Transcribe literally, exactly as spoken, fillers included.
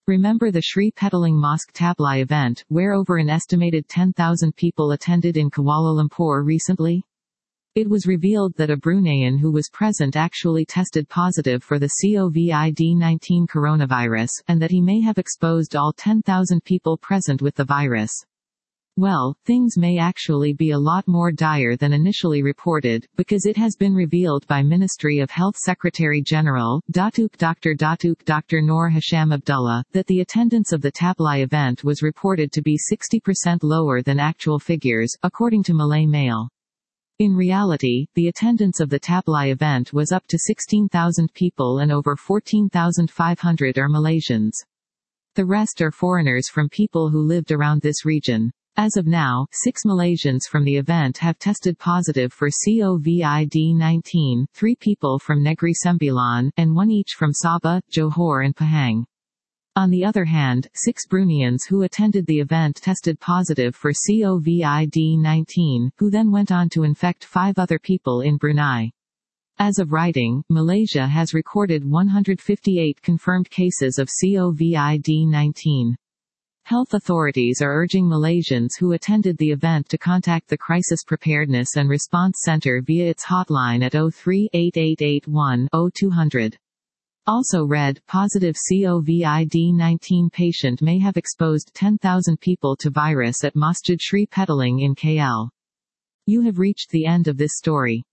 Remember the Sri Petaling Mosque Tabligh event, where over an estimated ten thousand people attended in Kuala Lumpur recently? It was revealed that a Bruneian who was present actually tested positive for the COVID nineteen coronavirus, and that he may have exposed all ten thousand people present with the virus. Well, things may actually be a lot more dire than initially reported, because it has been revealed by Ministry of Health Secretary-General, Datuk Doctor Datuk Doctor Noor Hisham Abdullah, that the attendance of the Tabligh event was reported to be sixty percent lower than actual figures, according to Malay Mail. In reality, the attendance of the Tabligh event was up to sixteen thousand people and over fourteen thousand five hundred are Malaysians. The rest are foreigners from people who lived around this region. As of now, six Malaysians from the event have tested positive for COVID nineteen, three people from Negeri Sembilan, and one each from Sabah, Johor and Pahang. On the other hand, six Bruneians who attended the event tested positive for COVID nineteen, who then went on to infect five other people in Brunei. As of writing, Malaysia has recorded one hundred fifty-eight confirmed cases of COVID nineteen. Health authorities are urging Malaysians who attended the event to contact the Crisis Preparedness and Response Center via its hotline at zero three eight eight eight one zero two zero zero. Also read, positive COVID nineteen patient may have exposed ten thousand people to virus at Masjid Sri Petaling in K L. You have reached the end of this story.